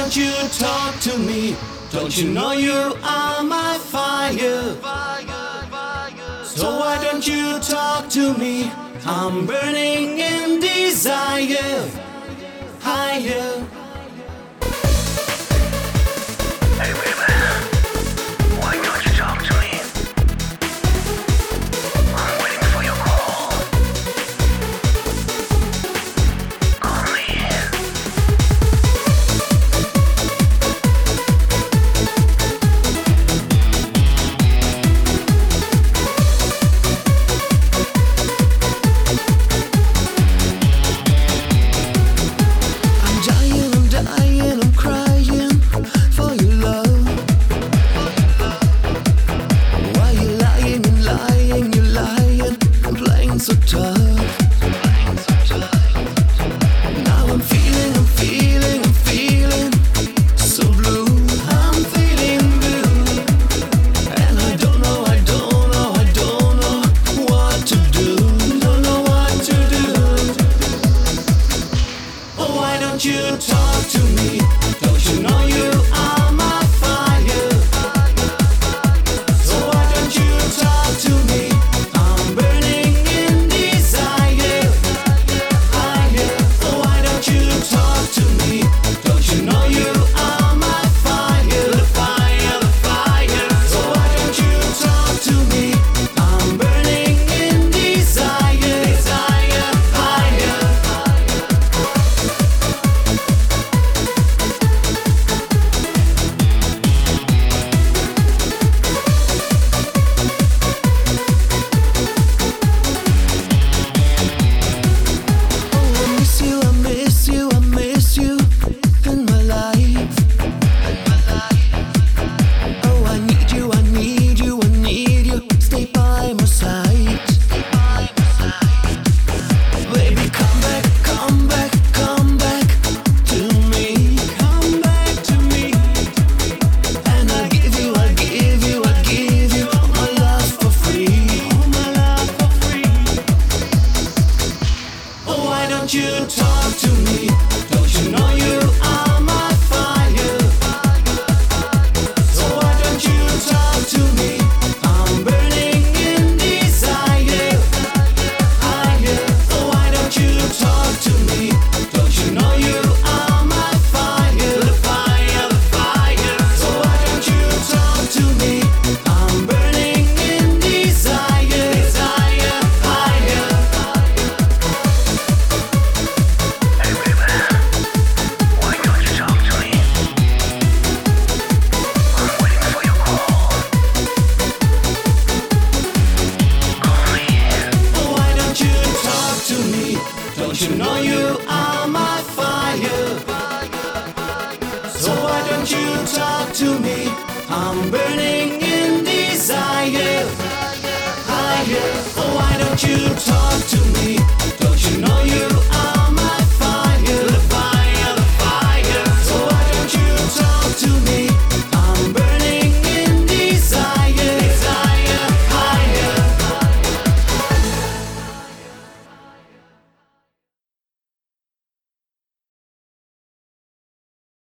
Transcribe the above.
don't you talk to me? Don't you know you are my fire? So why don't you talk to me? I'm burning in desire. Higher. Hey baby, why don't you talk to me? I'm waiting for your call. Call me. I'm crying for your love. Why you lying and lying, you're lying, I'm playing so tough. Now I'm feeling so blue. I'm feeling blue, and I don't know what to do. Don't know what to do. Oh, why don't you talk to me? Don't you know you are my fire? So why don't you talk to me? I'm burning in desire. Higher. Oh, why don't you talk to me? Don't you know you are my fire? The fire, the fire. So why don't you talk to me? I'm burning in desire. Desire. Higher. I miss you in my life. Oh, I need you, stay by my side. Baby, come back to me. Come back to me. And I'll give you all my love for free. All my love for free. Oh, why don't you talk to me? Don't you know you are my fire? So why don't you talk to me? I'm burning in desire. Higher. Oh, why don't you talk to me? Don't you know you are my fire? The fire, the fire. So why don't you talk to me? I'm burning in desire. Desire. Higher. Hey baby, why don't you talk to me? I'm waiting for your call. Call me. Oh, why don't you talk to me? Don't you know you are my fire? So why don't you talk to me? I'm burning in desire. Higher. Oh, why don't you talk to me?